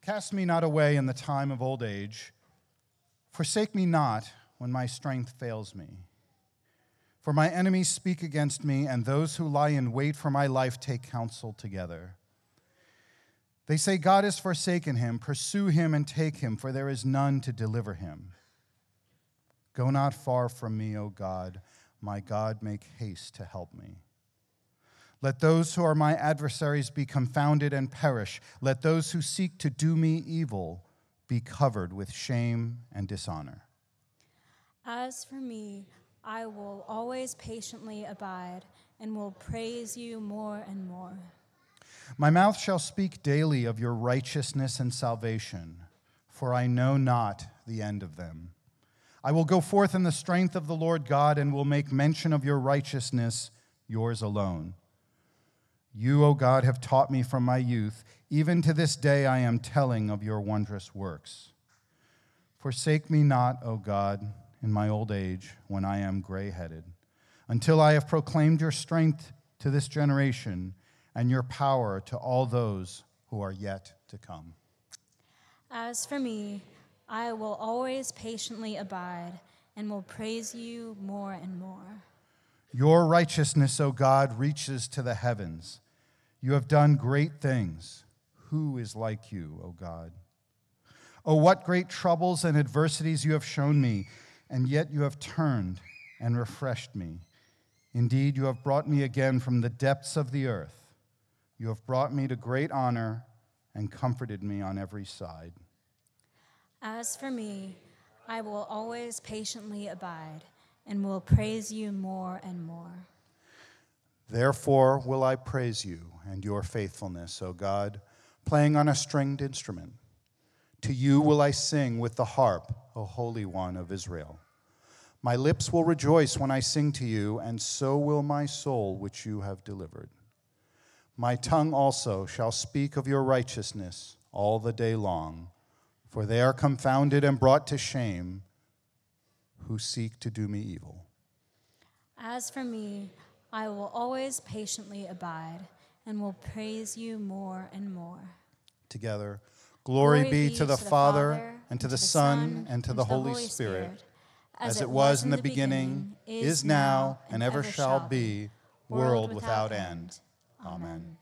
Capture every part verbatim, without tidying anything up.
Cast me not away in the time of old age. Forsake me not when my strength fails me. For my enemies speak against me, and those who lie in wait for my life take counsel together. They say, God has forsaken him. Pursue him and take him, for there is none to deliver him. Go not far from me, O God. My God, make haste to help me. Let those who are my adversaries be confounded and perish. Let those who seek to do me evil be covered with shame and dishonor. As for me, I will always patiently abide and will praise you more and more. My mouth shall speak daily of your righteousness and salvation, for I know not the end of them. I will go forth in the strength of the Lord God and will make mention of your righteousness, yours alone. You, O God, have taught me from my youth. Even to this day I am telling of your wondrous works. Forsake me not, O God, in my old age, when I am gray-headed, until I have proclaimed your strength to this generation and your power to all those who are yet to come. As for me, I will always patiently abide and will praise you more and more. Your righteousness, O God, reaches to the heavens. You have done great things. Who is like you, O God? Oh, what great troubles and adversities you have shown me, and yet you have turned and refreshed me. Indeed, you have brought me again from the depths of the earth. You have brought me to great honor and comforted me on every side. As for me, I will always patiently abide and will praise you more and more. Therefore will I praise you and your faithfulness, O God, playing on a stringed instrument. To you will I sing with the harp, O Holy One of Israel. My lips will rejoice when I sing to you, and so will my soul which you have delivered. My tongue also shall speak of your righteousness all the day long, for they are confounded and brought to shame who seek to do me evil. As for me, I will always patiently abide and will praise you more and more. Together, glory, glory be, be to the, to the Father, Father, and to the Son, Son and to the, the Holy Spirit, Spirit, as it was in the beginning, is now, and ever shall be, world without end. Amen.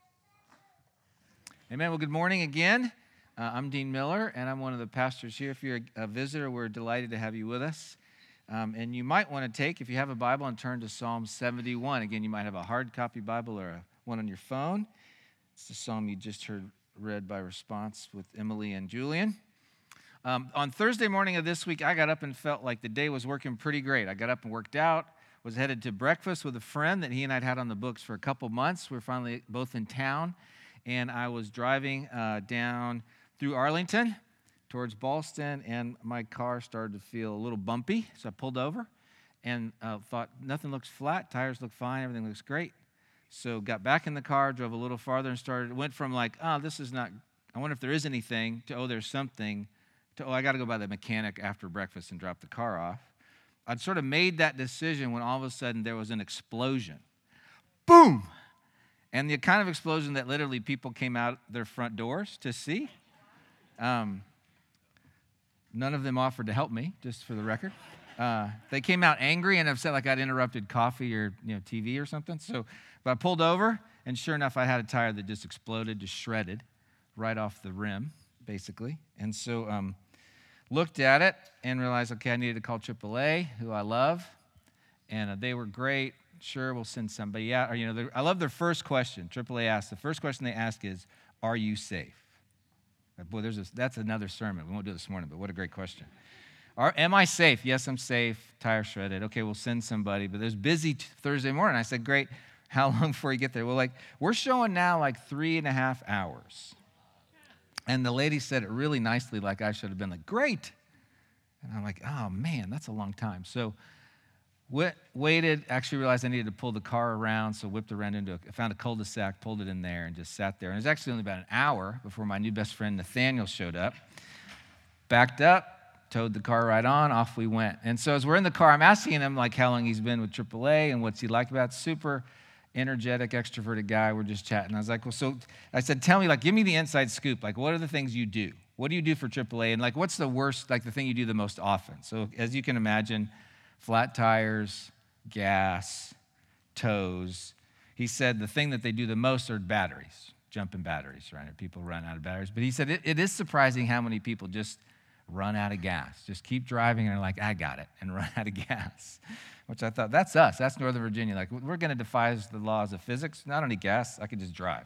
Amen. Well, good morning again. Uh, I'm Dean Miller, and I'm one of the pastors here. If you're a visitor, we're delighted to have you with us. Um, and you might want to take, if you have a Bible, and turn to Psalm seventy-one. Again, you might have a hard copy Bible or a, one on your phone. It's the psalm you just heard read by response with Emily and Julian. Um, on Thursday morning of this week, I got up and felt like the day was working pretty great. I got up and worked out, was headed to breakfast with a friend that he and I had had on the books for a couple months. We were finally both in town, and I was driving uh, down through Arlington towards Ballston, and my car started to feel a little bumpy, so I pulled over and uh, thought, nothing looks flat, tires look fine, everything looks great. So got back in the car, drove a little farther, and started, went from like, oh, this is not, I wonder if there is anything, to, oh, there's something, to, oh, I got to go by the mechanic after breakfast and drop the car off. I'd sort of made that decision when all of a sudden there was an explosion. Boom! And the kind of explosion that literally people came out their front doors to see. Um, none of them offered to help me, just for the record. Uh, they came out angry and upset like I'd interrupted coffee or you know T V or something. So, but I pulled over, and sure enough, I had a tire that just exploded, just shredded, right off the rim, basically. And so um, looked at it and realized, okay, I needed to call triple A, who I love, and uh, they were great. Sure, we'll send somebody out. Or, you know, I love their first question. triple A asks, the first question they ask is, are you safe? Boy, there's a, that's another sermon. We won't do it this morning, but what a great question. Are, am I safe? Yes, I'm safe. Tire shredded. Okay, we'll send somebody. But it was busy t- Thursday morning. I said, great. How long before you get there? Well, like, we're showing now like three and a half hours. And the lady said it really nicely, like I should have been like, great. And I'm like, oh, man, that's a long time. So wait, waited, actually realized I needed to pull the car around, so whipped around into a, found a cul-de-sac, pulled it in there, and just sat there. And it was actually only about an hour before my new best friend Nathaniel showed up. Backed up, towed the car right on, off we went. And so as we're in the car, I'm asking him like how long he's been with triple A and what's he like about it. Super energetic, extroverted guy. We're just chatting. I was like, well, so I said, tell me, like, give me the inside scoop. Like, what are the things you do? What do you do for triple A? And, like, what's the worst, like, the thing you do the most often? So, as you can imagine, flat tires, gas, tows. He said the thing that they do the most are batteries, jumping batteries, right? People run out of batteries. But he said it, it is surprising how many people just run out of gas. Just keep driving and are like, I got it, and run out of gas. Which I thought, that's us. That's Northern Virginia. Like, we're going to defy the laws of physics. I don't need gas. I can just drive.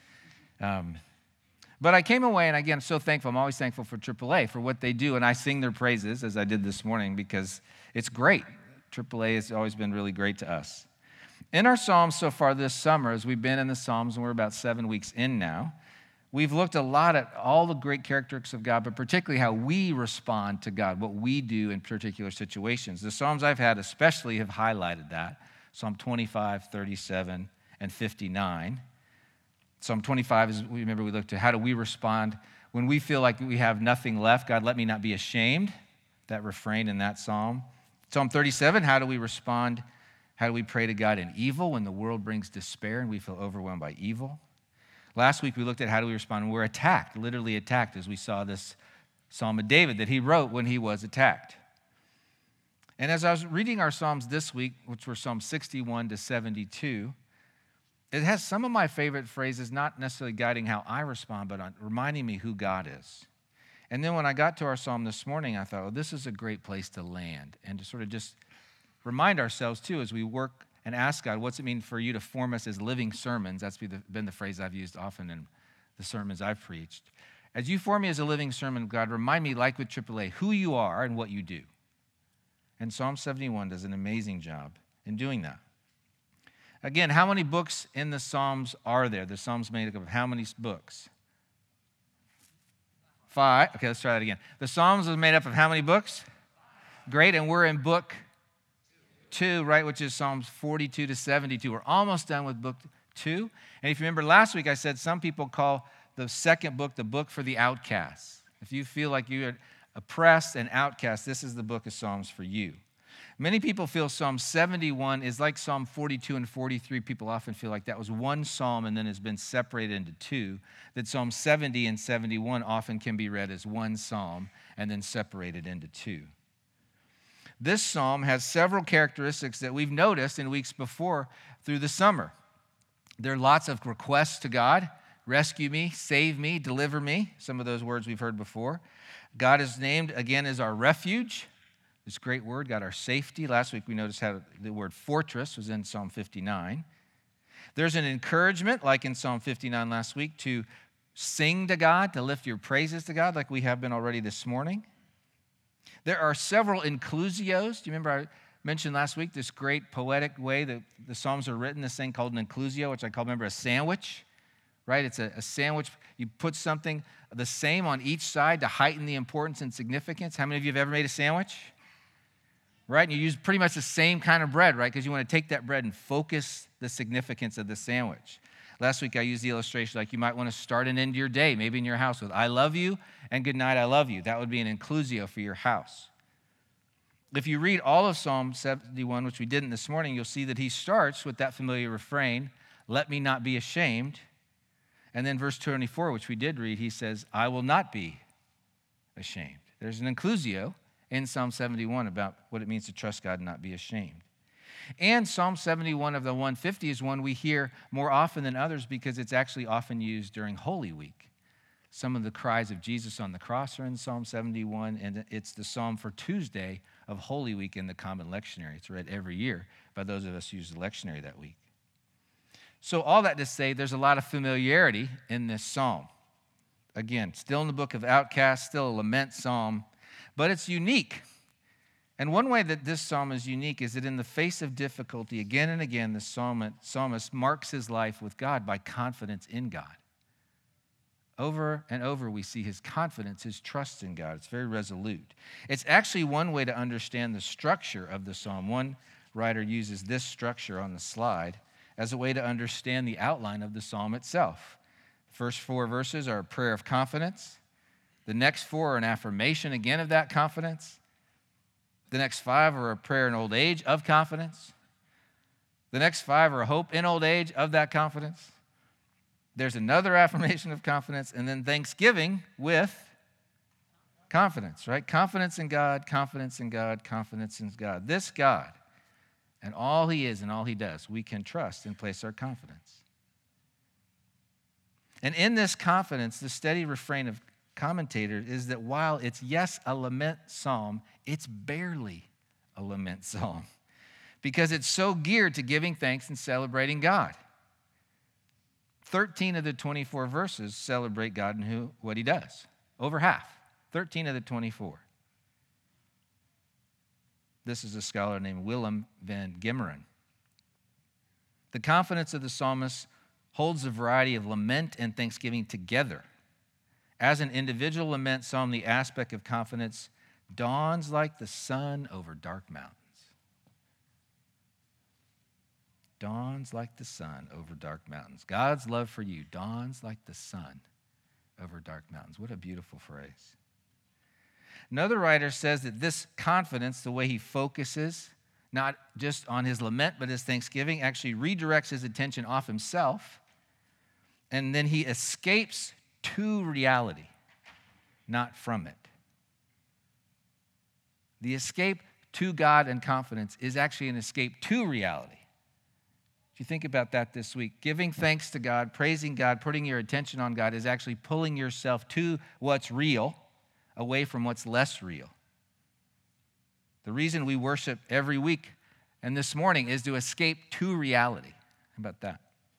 Um, but I came away, and again, I'm so thankful. I'm always thankful for triple A, for what they do. And I sing their praises, as I did this morning, because it's great. triple A has always been really great to us. In our Psalms so far this summer, as we've been in the Psalms, and we're about seven weeks in now, we've looked a lot at all the great characteristics of God, but particularly how we respond to God, what we do in particular situations. The Psalms I've had especially have highlighted that. Psalm twenty-five, thirty-seven, and fifty-nine. Psalm twenty-five is, remember we looked at how do we respond when we feel like we have nothing left. God, let me not be ashamed. That refrain in that psalm. Psalm thirty-seven, how do we respond? How do we pray to God in evil when the world brings despair and we feel overwhelmed by evil? Last week we looked at how do we respond when we're attacked, literally attacked, as we saw this Psalm of David that he wrote when he was attacked. And as I was reading our Psalms this week, which were Psalm sixty-one to seventy-two, it has some of my favorite phrases, not necessarily guiding how I respond, but on reminding me who God is. And then when I got to our Psalm this morning, I thought, well, this is a great place to land and to sort of just remind ourselves, too, as we work and ask God, what's it mean for you to form us as living sermons? That's been the phrase I've used often in the sermons I've preached. As you form me as a living sermon, God, remind me, like with triple A, who you are and what you do. And Psalm seventy-one does an amazing job in doing that. Again, how many books in the Psalms are there? The Psalms made up of how many books? Five. Okay, let's try that again. The Psalms are made up of how many books? Great, and we're in book two, right, which is Psalms forty-two to seventy-two. We're almost done with book two. And if you remember last week, I said some people call the second book the book for the outcasts. If you feel like you're oppressed and outcast, this is the book of Psalms for you. Many people feel Psalm seventy-one is like Psalm forty-two and forty-three. People often feel like that was one psalm and then has been separated into two, that Psalm seventy and seventy-one often can be read as one psalm and then separated into two. This psalm has several characteristics that we've noticed in weeks before through the summer. There are lots of requests to God. Rescue me, save me, deliver me. Some of those words we've heard before. God is named again as our refuge. This great word, God, our safety. Last week we noticed how the word fortress was in Psalm fifty-nine. There's an encouragement, like in Psalm fifty-nine last week, to sing to God, to lift your praises to God, like we have been already this morning. There are several inclusios. Do you remember I mentioned last week this great poetic way that the Psalms are written, this thing called an inclusio, which I call, remember, a sandwich, right? It's a, a sandwich. You put something the same on each side to heighten the importance and significance. How many of you have ever made a sandwich? Right? And you use pretty much the same kind of bread, right? Because you want to take that bread and focus the significance of the sandwich. Last week I used the illustration like you might want to start and end your day, maybe in your house with I love you and good night, I love you. That would be an inclusio for your house. If you read all of Psalm seventy-one, which we didn't this morning, you'll see that he starts with that familiar refrain, let me not be ashamed. And then verse twenty-four, which we did read, he says, I will not be ashamed. There's an inclusio in Psalm seventy-one about what it means to trust God and not be ashamed. And Psalm seventy-one of the one fifty is one we hear more often than others because it's actually often used during Holy Week. Some of the cries of Jesus on the cross are in Psalm seventy-one, and it's the psalm for Tuesday of Holy Week in the Common Lectionary. It's read every year by those of us who use the lectionary that week. So all that to say, there's a lot of familiarity in this psalm. Again, still in the book of Outcasts, still a lament psalm, but it's unique. And one way that this psalm is unique is that in the face of difficulty, again and again, the psalmist marks his life with God by confidence in God. Over and over, we see his confidence, his trust in God. It's very resolute. It's actually one way to understand the structure of the psalm. One writer uses this structure on the slide as a way to understand the outline of the psalm itself. The first four verses are a prayer of confidence. The next four are an affirmation again of that confidence. The next five are a prayer in old age of confidence. The next five are hope in old age, of that confidence. There's another affirmation of confidence, and then thanksgiving with confidence, right? Confidence in God, confidence in God, confidence in God. This God and all he is and all he does, we can trust and place our confidence. And in this confidence, the steady refrain of commentators is that while it's, yes, a lament psalm, it's barely a lament psalm because it's so geared to giving thanks and celebrating God. thirteen of the twenty-four verses celebrate God and who, what he does. Over half. thirteen of the twenty-four. This is a scholar named Willem van Gimmeren. The confidence of the psalmist holds a variety of lament and thanksgiving together. As an individual lament psalm, the aspect of confidence dawns like the sun over dark mountains. Dawns like the sun over dark mountains. God's love for you dawns like the sun over dark mountains. What a beautiful phrase. Another writer says that this confidence, the way he focuses, not just on his lament, but his thanksgiving, actually redirects his attention off himself, and then he escapes to reality, not from it. The escape to God and confidence is actually an escape to reality. If you think about that this week, giving thanks to God, praising God, putting your attention on God is actually pulling yourself to what's real, away from what's less real. The reason we worship every week and this morning is to escape to reality. How about that?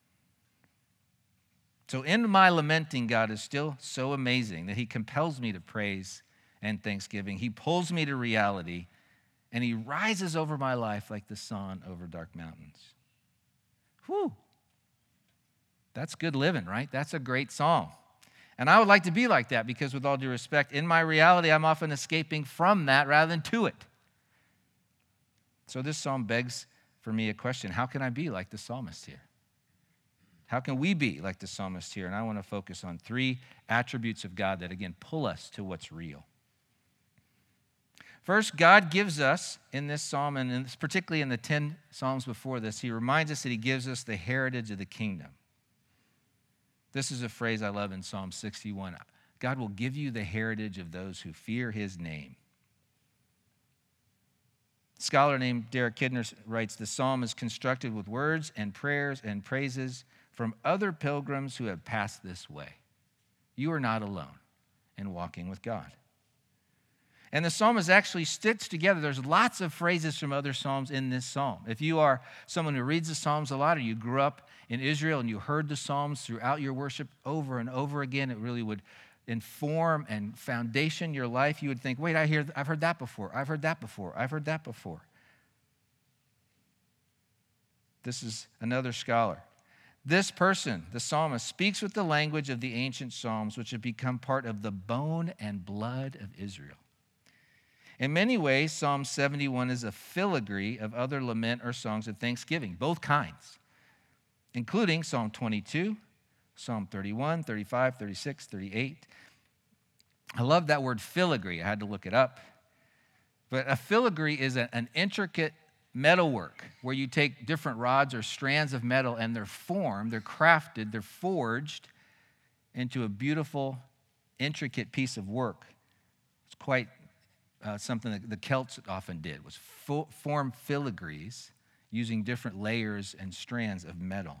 So in my lamenting, God is still so amazing that he compels me to praise and thanksgiving. He pulls me to reality, and he rises over my life like the sun over dark mountains. Whew. That's good living, right? That's a great song. And I would like to be like that because, with all due respect, in my reality, I'm often escaping from that rather than to it. So this psalm begs for me a question. How can I be like the psalmist here? How can we be like the psalmist here? And I want to focus on three attributes of God that, again, pull us to what's real. First, God gives us in this psalm, and particularly in the ten psalms before this, he reminds us that he gives us the heritage of the kingdom. This is a phrase I love in Psalm sixty-one. God will give you the heritage of those who fear his name. A scholar named Derek Kidner writes, the psalm is constructed with words and prayers and praises from other pilgrims who have passed this way. You are not alone in walking with God. And the psalm is actually stitched together. There's lots of phrases from other psalms in this psalm. If you are someone who reads the psalms a lot, or you grew up in Israel and you heard the psalms throughout your worship over and over again, it really would inform and foundation your life. You would think, wait, I hear, I've heard that before. I've heard that before. I've heard that before. This is another scholar. This person, the psalmist, speaks with the language of the ancient psalms, which have become part of the bone and blood of Israel. In many ways, Psalm seventy-one is a filigree of other lament or songs of thanksgiving, both kinds, including Psalm twenty-two, Psalm thirty-one, thirty-five, thirty-six, thirty-eight. I love that word filigree. I had to look it up. But a filigree is a, an intricate metalwork where you take different rods or strands of metal and they're formed, they're crafted, they're forged into a beautiful, intricate piece of work. It's quite uh, something that the Celts often did, was fo- form filigrees using different layers and strands of metal.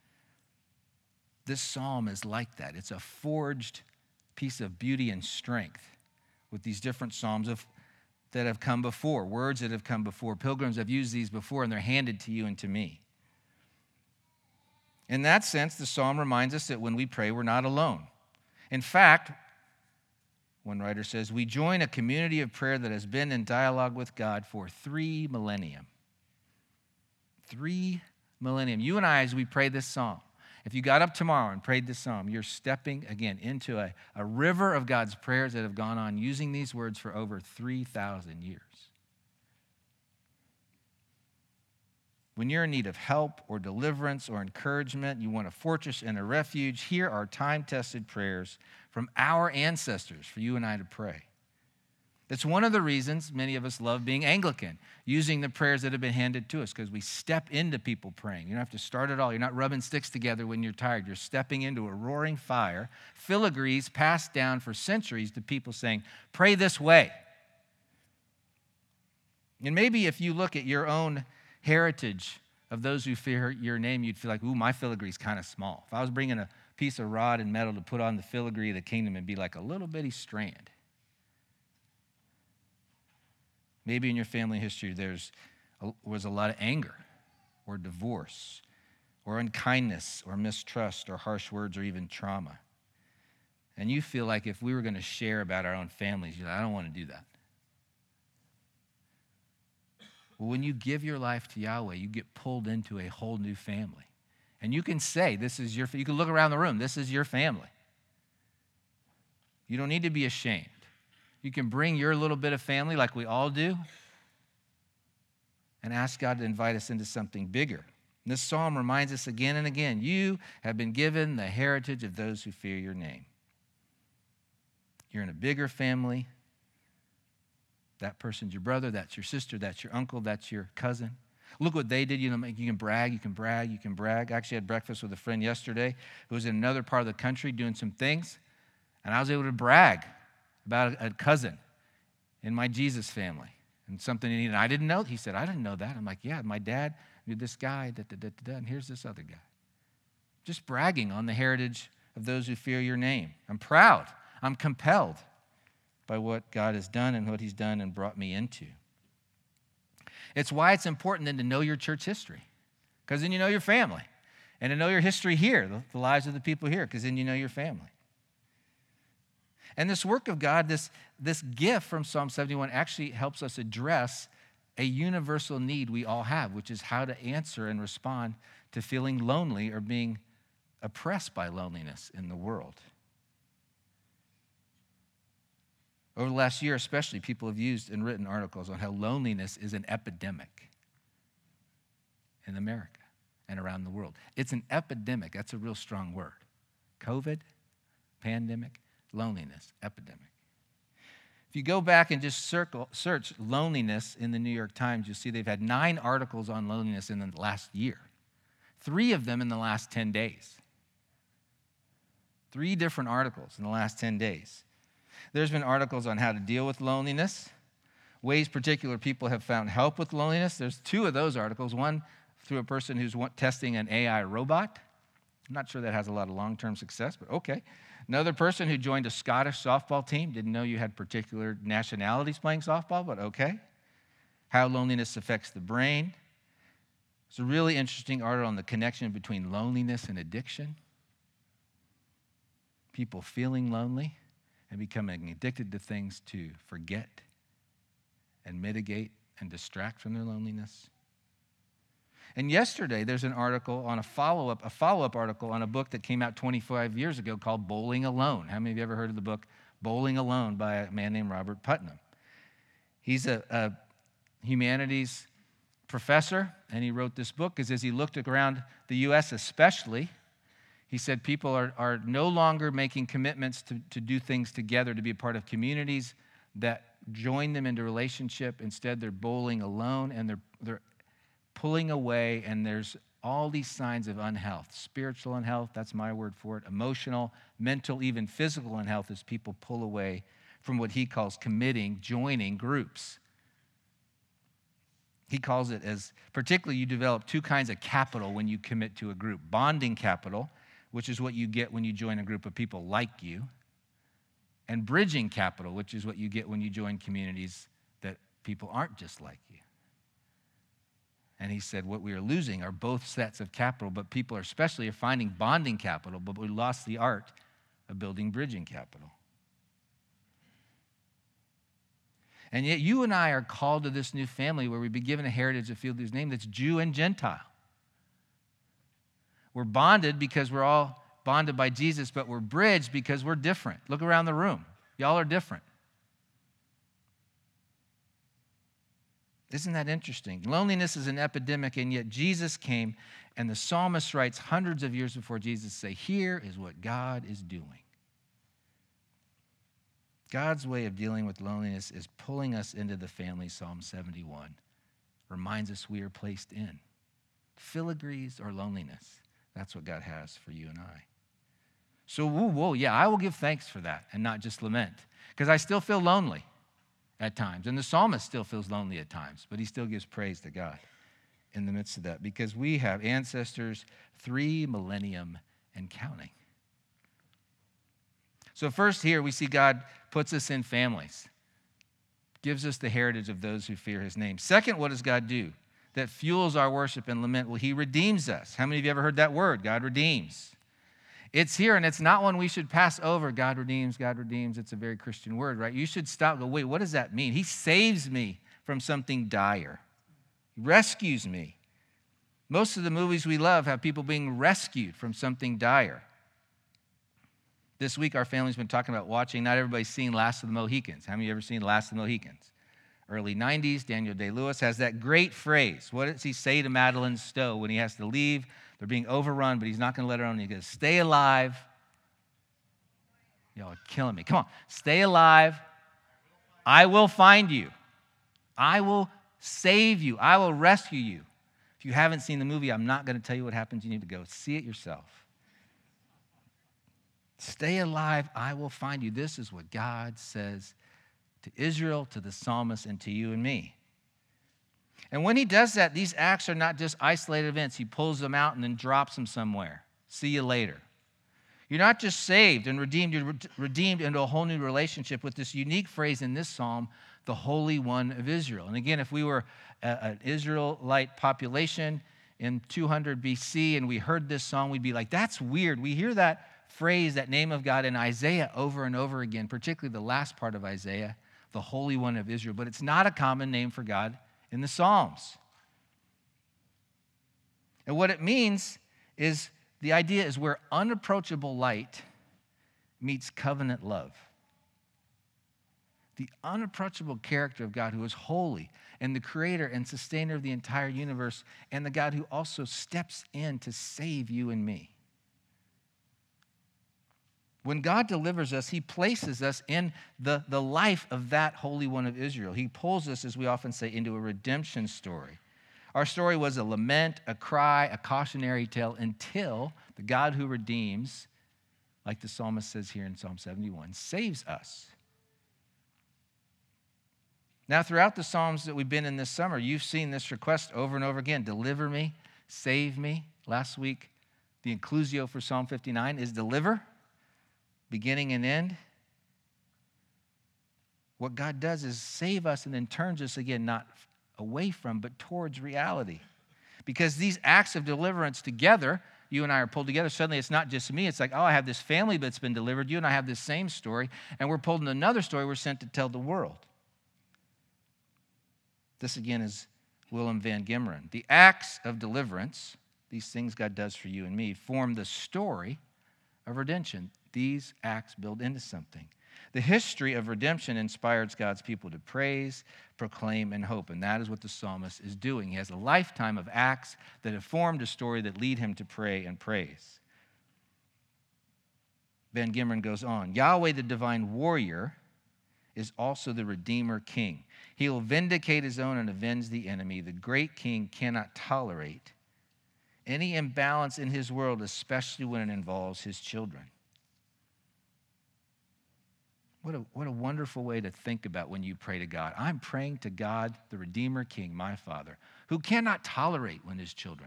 This psalm is like that. It's a forged piece of beauty and strength with these different psalms of that have come before, words that have come before. Pilgrims have used these before, and they're handed to you and to me. In that sense, the psalm reminds us that when we pray, we're not alone. In fact, one writer says, we join a community of prayer that has been in dialogue with God for three millennium. Three millennium. You and I, as we pray this psalm, if you got up tomorrow and prayed this psalm, you're stepping, again, into a, a river of God's prayers that have gone on using these words for over three thousand years. When you're in need of help or deliverance or encouragement, you want a fortress and a refuge, here are time-tested prayers from our ancestors for you and I to pray. It's one of the reasons many of us love being Anglican, using the prayers that have been handed to us, because we step into people praying. You don't have to start it all. You're not rubbing sticks together when you're tired. You're stepping into a roaring fire. Filigrees passed down for centuries to people saying, pray this way. And maybe if you look at your own heritage of those who fear your name, you'd feel like, ooh, my filigree is kind of small. If I was bringing a piece of rod and metal to put on the filigree of the kingdom, it'd be like a little bitty strand. Maybe in your family history there was a lot of anger or divorce or unkindness or mistrust or harsh words or even trauma. And you feel like if we were going to share about our own families, you're like, I don't want to do that. Well, when you give your life to Yahweh, you get pulled into a whole new family. And you can say, this is your, you can look around the room, this is your family. You don't need to be ashamed. You can bring your little bit of family like we all do and ask God to invite us into something bigger. And this psalm reminds us again and again, you have been given the heritage of those who fear your name. You're in a bigger family. That person's your brother, that's your sister, that's your uncle, that's your cousin. Look what they did. You know, you can brag, you can brag, you can brag. I actually had breakfast with a friend yesterday who was in another part of the country doing some things, and I was able to brag about a cousin in my Jesus family and something he needed. I didn't know. He said, I didn't know that. I'm like, yeah, my dad knew this guy, da, da, da, da, da, and here's this other guy. Just bragging on the heritage of those who fear your name. I'm proud. I'm compelled by what God has done and what he's done and brought me into. It's why it's important then to know your church history, because then you know your family, and to know your history here, the, the lives of the people here, because then you know your family. And this work of God, this, this gift from Psalm seventy-one actually helps us address a universal need we all have, which is how to answer and respond to feeling lonely or being oppressed by loneliness in the world. Over the last year especially, people have used and written articles on how loneliness is an epidemic in America and around the world. It's an epidemic. That's a real strong word. COVID, pandemic, loneliness, epidemic. If you go back and just circle, search loneliness in the New York Times, you'll see they've had nine articles on loneliness in the last year. Three of them in the last ten days. Three different articles in the last ten days. There's been articles on how to deal with loneliness, ways particular people have found help with loneliness. There's two of those articles, one through a person who's testing an A I robot. I'm not sure that has a lot of long-term success, but okay. Another person who joined a Scottish softball team, didn't know you had particular nationalities playing softball, but okay. How loneliness affects the brain. It's a really interesting article on the connection between loneliness and addiction. People feeling lonely and becoming addicted to things to forget and mitigate and distract from their loneliness. And yesterday, there's an article on a follow-up, a follow-up article on a book that came out twenty-five years ago called Bowling Alone. How many of you ever heard of the book Bowling Alone by a man named Robert Putnam? He's a, a humanities professor, and he wrote this book because as he looked around the U S especially, he said people are, are no longer making commitments to, to do things together, to be a part of communities that join them into relationship. Instead, they're bowling alone, and they're, they're pulling away, and there's all these signs of unhealth. Spiritual unhealth, that's my word for it. Emotional, mental, even physical unhealth as people pull away from what he calls committing, joining groups. He calls it as, particularly you develop two kinds of capital when you commit to a group. Bonding capital, which is what you get when you join a group of people like you, and bridging capital, which is what you get when you join communities that people aren't just like you. And he said what we are losing are both sets of capital, but people are especially are finding bonding capital, but we lost the art of building bridging capital. And yet you and I are called to this new family where we've been given a heritage of field whose name that's Jew and Gentile. We're bonded because we're all bonded by Jesus, but we're bridged because we're different. Look around the room. Y'all are different. Isn't that interesting? Loneliness is an epidemic, and yet Jesus came, and the psalmist writes hundreds of years before Jesus say, here is what God is doing. God's way of dealing with loneliness is pulling us into the family, Psalm seventy-one. Reminds us we are placed in. Filigrees or loneliness. That's what God has for you and I. So, whoa, whoa, yeah, I will give thanks for that and not just lament. Because I still feel lonely at times. And the psalmist still feels lonely at times. But he still gives praise to God in the midst of that. Because we have ancestors three millennium and counting. So first here we see God puts us in families. Gives us the heritage of those who fear his name. Second, what does God do that fuels our worship and lament? Well, he redeems us. How many of you ever heard that word? God redeems. It's here, and it's not one we should pass over. God redeems, God redeems. It's a very Christian word, right? You should stop and go, wait, what does that mean? He saves me from something dire. He rescues me. Most of the movies we love have people being rescued from something dire. This week, our family's been talking about watching, not everybody's seen Last of the Mohicans. How many of you ever seen Last of the Mohicans? Early nineties, Daniel Day-Lewis has that great phrase. What does he say to Madeline Stowe when he has to leave? They're being overrun, but he's not going to let her on. He goes, stay alive. Y'all are killing me. Come on. Stay alive. I will find you. I will save you. I will rescue you. If you haven't seen the movie, I'm not going to tell you what happens. You need to go see it yourself. Stay alive. I will find you. This is what God says to Israel, to the psalmist, and to you and me. And when he does that, these acts are not just isolated events. He pulls them out and then drops them somewhere. See you later. You're not just saved and redeemed. You're redeemed into a whole new relationship with this unique phrase in this psalm, the Holy One of Israel. And again, if we were an Israelite population in two hundred B C and we heard this song, we'd be like, that's weird. We hear that phrase, that name of God in Isaiah over and over again, particularly the last part of Isaiah, the Holy One of Israel. But it's not a common name for God in the Psalms. And what it means is, the idea is where unapproachable light meets covenant love. The unapproachable character of God, who is holy and the creator and sustainer of the entire universe, and the God who also steps in to save you and me. When God delivers us, he places us in the, the life of that Holy One of Israel. He pulls us, as we often say, into a redemption story. Our story was a lament, a cry, a cautionary tale, until the God who redeems, like the psalmist says here in Psalm seventy-one, saves us. Now, throughout the Psalms that we've been in this summer, you've seen this request over and over again. Deliver me, save me. Last week, the inclusio for Psalm fifty-nine is deliver. Beginning and end. What God does is save us and then turns us again, not away from, but towards reality. Because these acts of deliverance together, you and I are pulled together. Suddenly it's not just me. It's like, oh, I have this family that's been delivered. You and I have this same story. And we're pulled in another story we're sent to tell the world. This again is Willem van Gimmeren. The acts of deliverance, these things God does for you and me, form the story of redemption. These acts build into something. The history of redemption inspires God's people to praise, proclaim, and hope. And that is what the psalmist is doing. He has a lifetime of acts that have formed a story that lead him to pray and praise. Van Gimmeren goes on. Yahweh, the divine warrior, is also the Redeemer King. He will vindicate his own and avenge the enemy. The great King cannot tolerate any imbalance in his world, especially when it involves his children. What a, what a wonderful way to think about when you pray to God. I'm praying to God, the Redeemer King, my Father, who cannot tolerate when his children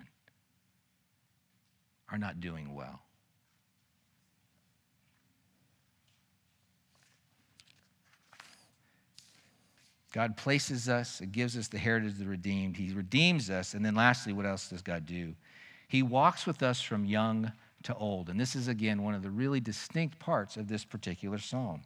are not doing well. God places us, it gives us the heritage of the redeemed. He redeems us. And then lastly, what else does God do? He walks with us from young to old. And this is, again, one of the really distinct parts of this particular psalm.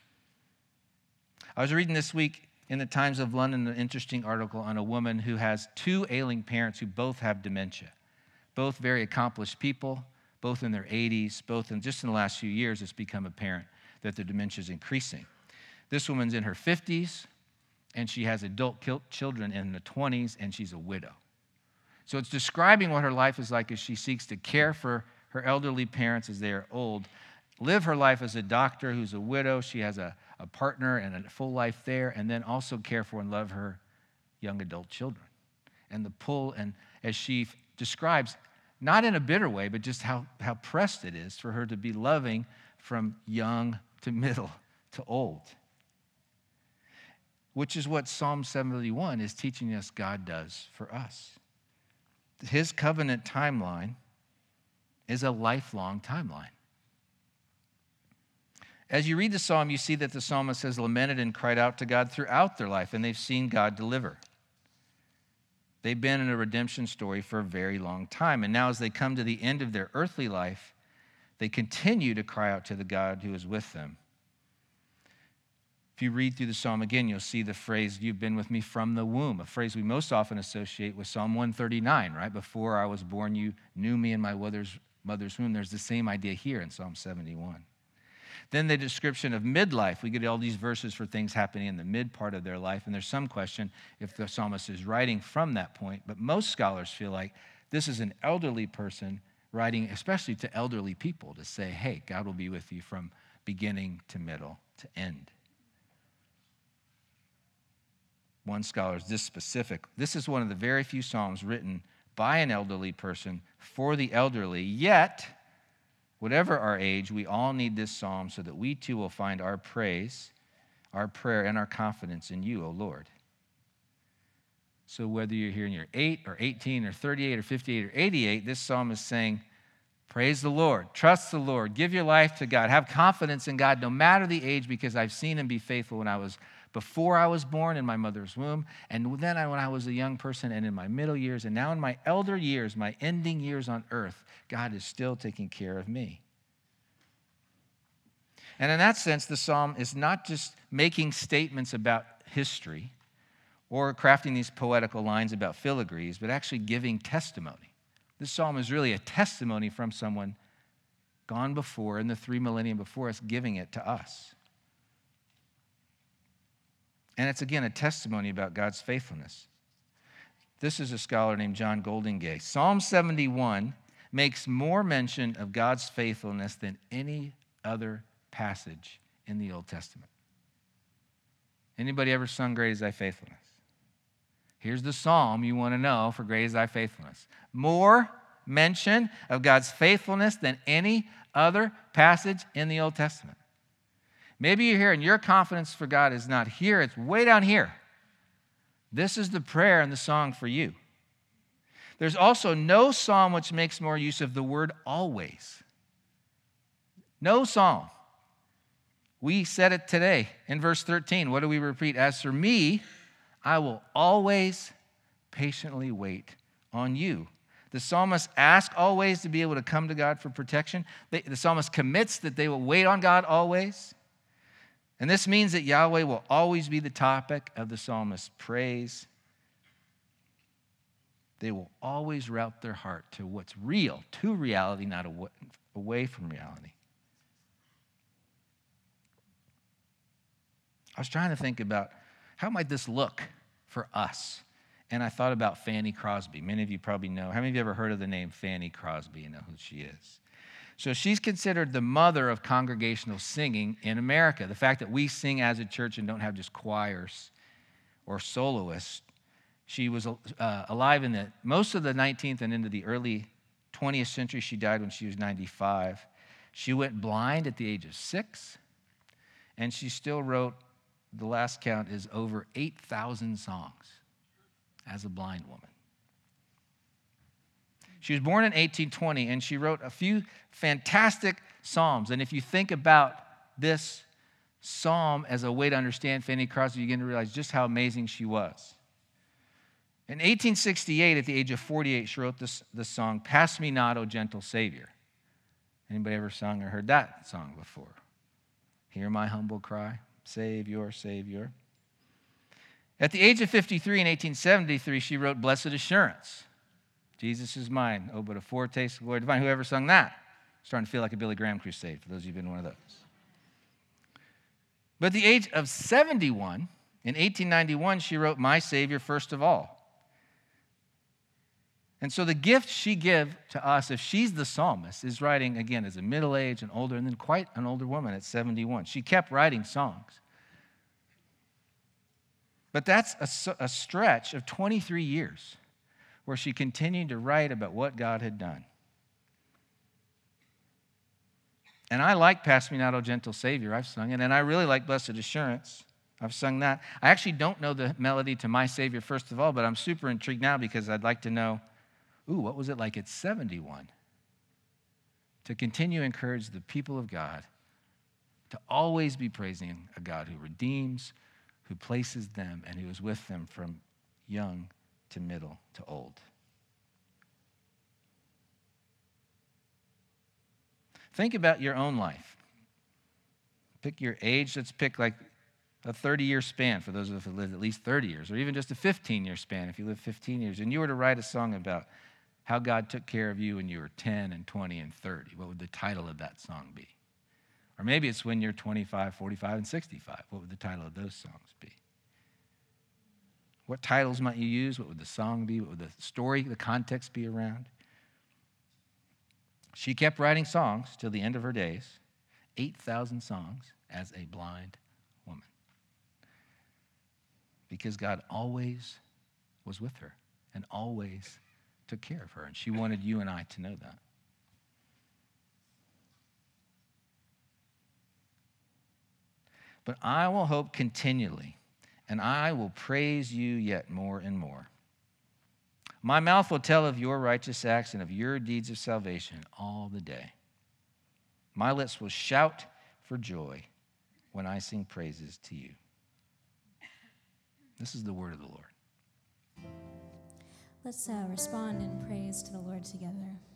I was reading this week in the Times of London an interesting article on a woman who has two ailing parents who both have dementia. Both very accomplished people, both in their eighties, both in just in the last few years, it's become apparent that their dementia is increasing. This woman's in her fifties, and she has adult children in the twenties, and she's a widow. So it's describing what her life is like as she seeks to care for her elderly parents as they are old. live her life as a doctor who's a widow. She has a, a partner and a full life there, and then also care for and love her young adult children. And the pull, and as she f- describes, not in a bitter way, but just how, how pressed it is for her to be loving from young to middle to old. Which is what Psalm seventy-one is teaching us God does for us. His covenant timeline is a lifelong timeline. As you read the psalm, you see that the psalmist has lamented and cried out to God throughout their life, and they've seen God deliver. They've been in a redemption story for a very long time, and now as they come to the end of their earthly life, they continue to cry out to the God who is with them. If you read through the psalm again, you'll see the phrase, "You've been with me from the womb," a phrase we most often associate with Psalm one thirty-nine, right? "Before I was born, you knew me in my mother's, mother's womb." There's the same idea here in Psalm seventy-one. Then the description of midlife. We get all these verses for things happening in the mid part of their life, and there's some question if the psalmist is writing from that point, but most scholars feel like this is an elderly person writing especially to elderly people to say, hey, God will be with you from beginning to middle to end. One scholar is this specific. This is one of the very few psalms written by an elderly person for the elderly, yet whatever our age, we all need this psalm so that we too will find our praise, our prayer, and our confidence in you, O Lord. So whether you're here and you're eight or eighteen or thirty-eight or fifty-eight or eighty-eight, this psalm is saying, praise the Lord, trust the Lord, give your life to God, have confidence in God no matter the age, because I've seen him be faithful when I was before I was born in my mother's womb, and then when I was a young person and in my middle years, and now in my elder years, my ending years on earth, God is still taking care of me. And in that sense, the psalm is not just making statements about history or crafting these poetical lines about filigrees, but actually giving testimony. This psalm is really a testimony from someone gone before in the three millennia before us, giving it to us. And it's, again, a testimony about God's faithfulness. This is a scholar named John Goldingay. Psalm seventy-one makes more mention of God's faithfulness than any other passage in the Old Testament. Anybody ever sung Great Is Thy Faithfulness? Here's the psalm you want to know for Great Is Thy Faithfulness. More mention of God's faithfulness than any other passage in the Old Testament. Maybe you're here and your confidence for God is not here, it's way down here. This is the prayer and the song for you. There's also no psalm which makes more use of the word always. No psalm. We said it today in verse thirteen. What do we repeat? As for me, I will always patiently wait on you. The psalmist asks always to be able to come to God for protection. The psalmist commits that they will wait on God always. And this means that Yahweh will always be the topic of the psalmist's praise. They will always route their heart to what's real, to reality, not away from reality. I was trying to think about how might this look for us? And I thought about Fanny Crosby. Many of you probably know. How many of you ever heard of the name Fanny Crosby? You know who she is. So she's considered the mother of congregational singing in America. The fact that we sing as a church and don't have just choirs or soloists. She was uh, alive in the most of the nineteenth and into the early twentieth century. She died when she was ninety-five. She went blind at the age of six, and she still wrote, the last count is over eight thousand songs as a blind woman. She was born in eighteen twenty, and she wrote a few fantastic psalms. And if you think about this psalm as a way to understand Fanny Crosby, you begin to realize just how amazing she was. In eighteen sixty-eight, at the age of forty-eight, she wrote this, this song, Pass Me Not, O Gentle Savior. Anybody ever sung or heard that song before? Hear my humble cry, Savior, Savior. At the age of fifty-three, in eighteen seventy-three, she wrote Blessed Assurance. Jesus is mine, oh, but a foretaste of glory divine. Whoever sung that? Starting to feel like a Billy Graham crusade, for those of you who've been one of those. But at the age of seventy-one, in eighteen ninety-one, she wrote My Savior First of All. And so the gift she gives to us, if she's the psalmist, is writing, again, as a middle-aged and older, and then quite an older woman at seventy-one. She kept writing songs. But that's a, a stretch of twenty-three years where she continued to write about what God had done. And I like Pass Me Not, O Gentle Savior. I've sung it. And I really like Blessed Assurance. I've sung that. I actually don't know the melody to My Savior, first of all, but I'm super intrigued now because I'd like to know, ooh, what was it like at seventy-one? To continue to encourage the people of God to always be praising a God who redeems, who places them, and who is with them from young to middle to old. Think about your own life. Pick your age. Let's pick like a thirty-year span for those of us who lived at least thirty years, or even just a fifteen-year span if you live fifteen years. And you were to write a song about how God took care of you when you were ten and twenty and thirty. What would the title of that song be? Or maybe it's when you're twenty-five, forty-five, and sixty-five. What would the title of those songs be? What titles might you use? What would the song be? What would the story, the context be around? She kept writing songs till the end of her days, eight thousand songs as a blind woman. Because God always was with her and always took care of her. And she wanted you and I to know that. But I will hope continually, and I will praise you yet more and more. My mouth will tell of your righteous acts and of your deeds of salvation all the day. My lips will shout for joy when I sing praises to you. This is the word of the Lord. Let's uh, respond in praise to the Lord together.